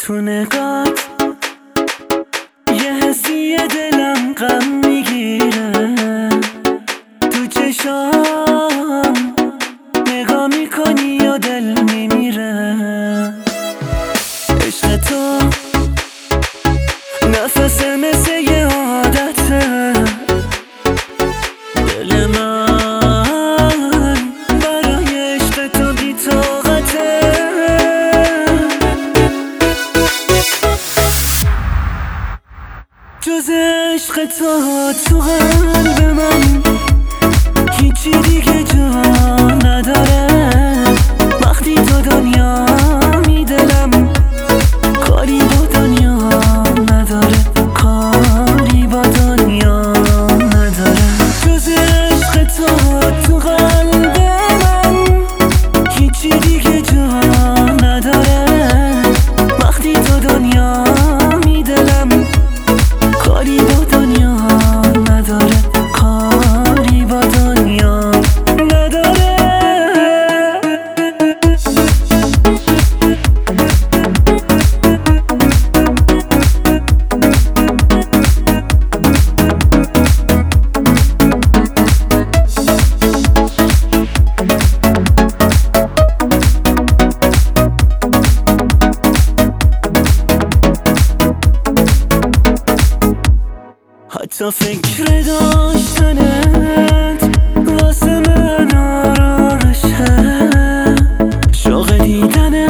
تو نگات یه حسی دلم غم میگیره، تو چشام نگاه میکنی یا دل میمیره. عشق تو نفس مثل یه عادته، دل من برای عشق تو بی طاقته. جز عشق تو قلب من هیچی دیگه جا نداره. وقتی تو دنیا می دلم کاری با دنیا نداره، کاری با دنیا نداره. جز عشق تو قلب من هیچی دیگه جا نداره. وقتی تو دنیا می دلم کاری با دنیا نداره، کاری با دنیا نداره. حتی فکر داشتنت واسه من آرامشه، شوق دیدنت